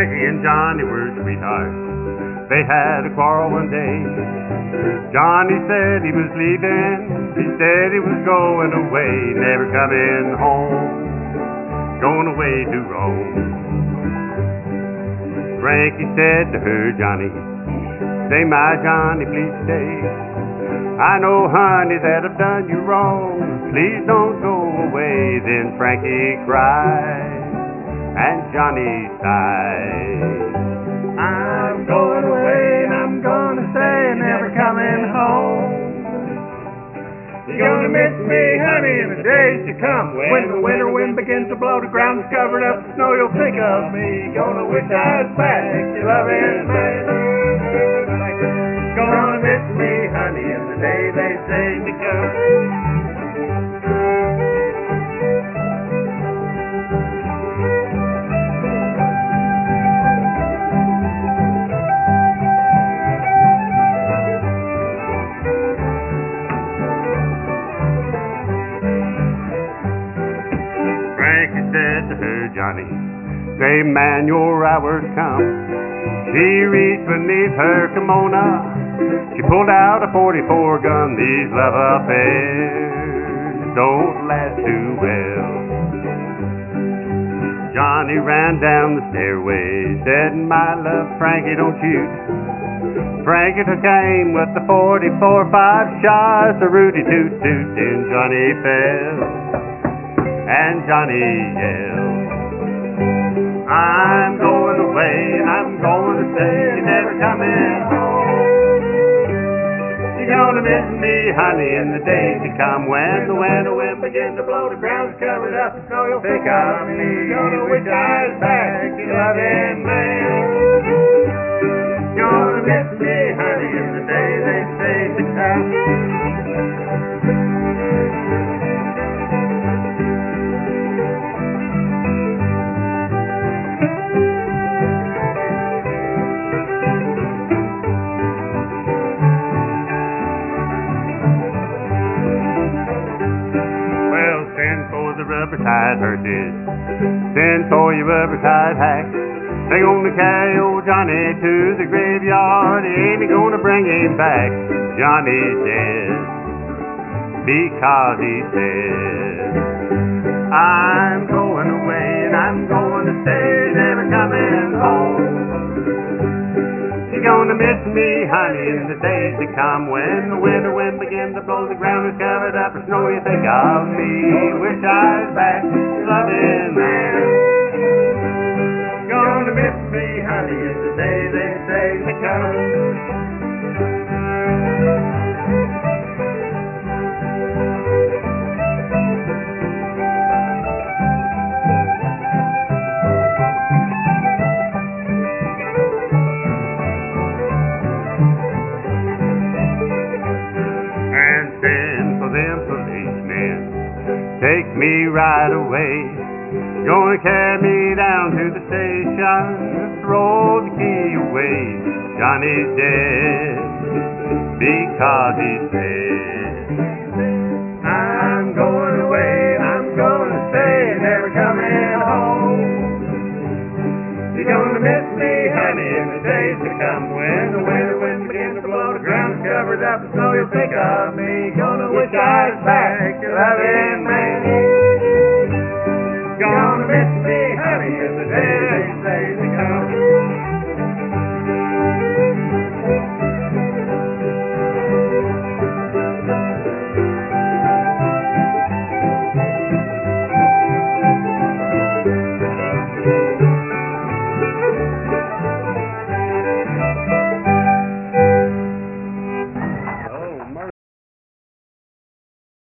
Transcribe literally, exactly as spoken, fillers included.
Frankie and Johnny were sweethearts. They had a quarrel one day. Johnny said he was leaving. He said he was going away, never coming home, going away to Rome. Frankie said to her, Johnny, say, my Johnny, please stay. I know, honey, that I've done you wrong. Please don't go away. Then Frankie cried and Johnny sighed. I'm going away and I'm gonna stay, never coming home. You're gonna miss me, honey, in the days to come. When the winter wind begins to blow, the ground is covered up with snow, you'll think of me. Gonna wish I was back, your loving man. Gonna miss me, honey, in the day they say to come. Frankie said to her, Johnny, say, man, your hour's come. She reached beneath her kimono. She pulled out a forty-four gun. These love affairs don't last too well. Johnny ran down the stairway, said, my love, Frankie, don't shoot. Frankie took aim with the forty-four, five shots, a Rudy toot toot, and Johnny fell, and Johnny yelled, I'm going away, and I'm going to stay, never coming home. You're gonna miss me, honey, in the days to come. When the winter wind begins to blow, the ground's covered up with snow, you'll think of me. Gonna wish I was back, your loving man. Gonna miss me, honey, in the days they say to come. Rubber-tied horses, send for your rubber-tied hack. They're gonna carry old Johnny to the graveyard. They ain't gonna bring him back. Johnny's dead because he said, I'm going away and I'm going to stay, never coming home. You're gonna miss me, honey, in the days to come. When the winter wind begins to blow, the ground is covered up with snow, you think of me. Wish I was back, loving man. Gonna miss me, honey, in the days they say to come. Take me right away, gonna carry me down to the station, throw the key away. Johnny's dead because he said, I'm going away, I'm gonna stay, never coming home. You're gonna miss me, honey, in the days to come. When the winter wind begins to blow, the ground's covered up with snow, you'll think of me. Gonna wish I was back.